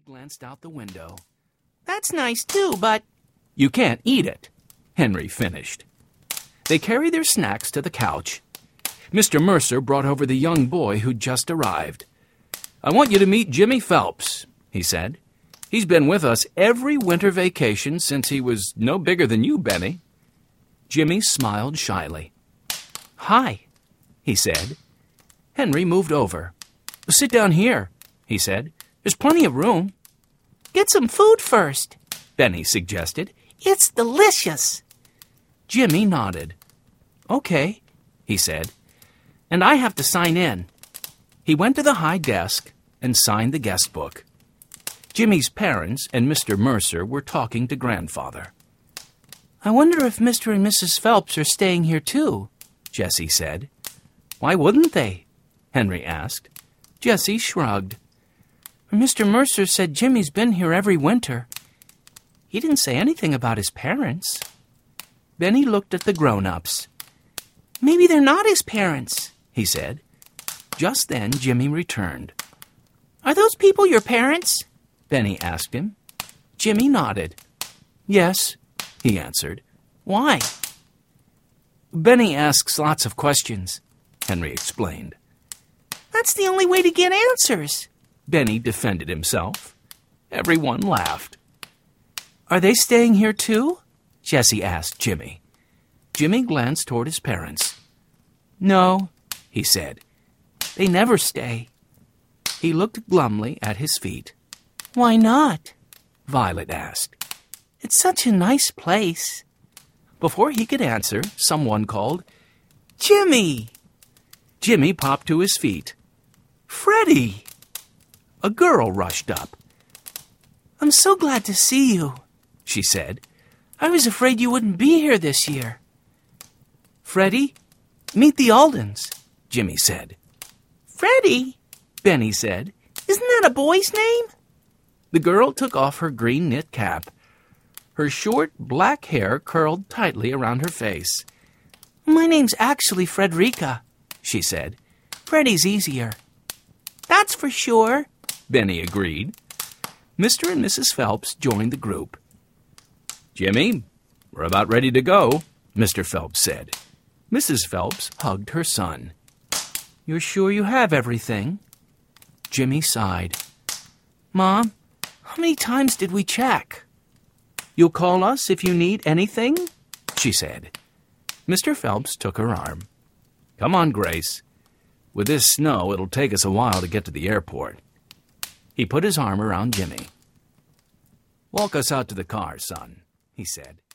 glanced out the window. "That's nice too, but—" "You can't eat it," Henry finished. They carried their snacks to the couch. Mr. Mercer brought over the young boy who'd just arrived. "I want you to meet Jimmy Phelps," he said. "He's been with us every winter vacation since he was no bigger than you, Benny." Jimmy smiled shyly. "Hi," he said. Henry moved over. "Sit down here," he said. "There's plenty of room." "Get some food first," Benny suggested. "It's delicious." Jimmy nodded. "Okay," he said. "And I have to sign in." He went to the high desk and signed the guest book. Jimmy's parents and Mr. Mercer were talking to Grandfather. "I wonder if Mr. and Mrs. Phelps are staying here too," Jessie said. "Why wouldn't they?" Henry asked. Jessie shrugged. "Mr. Mercer said Jimmy's been here every winter. He didn't say anything about his parents." Benny looked at the grown-ups. "Maybe they're not his parents," he said. Just then, Jimmy returned. "Are those people your parents?" Benny asked him. Jimmy nodded. "Yes," he answered. "Why?" "Benny asks lots of questions," Henry explained. "That's the only way to get answers," Benny defended himself. Everyone laughed. "Are they staying here too?" Jessie asked Jimmy. Jimmy glanced toward his parents. "No," he said. "They never stay." He looked glumly at his feet. "Why not?" Violet asked. "It's such a nice place." Before he could answer, someone called, "Jimmy!" Jimmy popped to his feet. "Freddie!" A girl rushed up. "I'm so glad to see you," she said. "I was afraid you wouldn't be here this year." "Freddie, meet the Aldens," Jimmy said. "Freddie?" Benny said. "Isn't that a boy's name?" The girl took off her green knit cap. Her short, black hair curled tightly around her face. "My name's actually Frederica," she said. "Freddie's easier." "That's for sure," Benny agreed. Mr. and Mrs. Phelps joined the group. "Jimmy, we're about ready to go," Mr. Phelps said. Mrs. Phelps hugged her son. "You're sure you have everything?" Jimmy sighed. "Mom, how many times did we check?" "You'll call us if you need anything?" she said. Mr. Phelps took her arm. "Come on, Grace. With this snow, it'll take us a while to get to the airport." He put his arm around Jimmy. "Walk us out to the car, son," he said.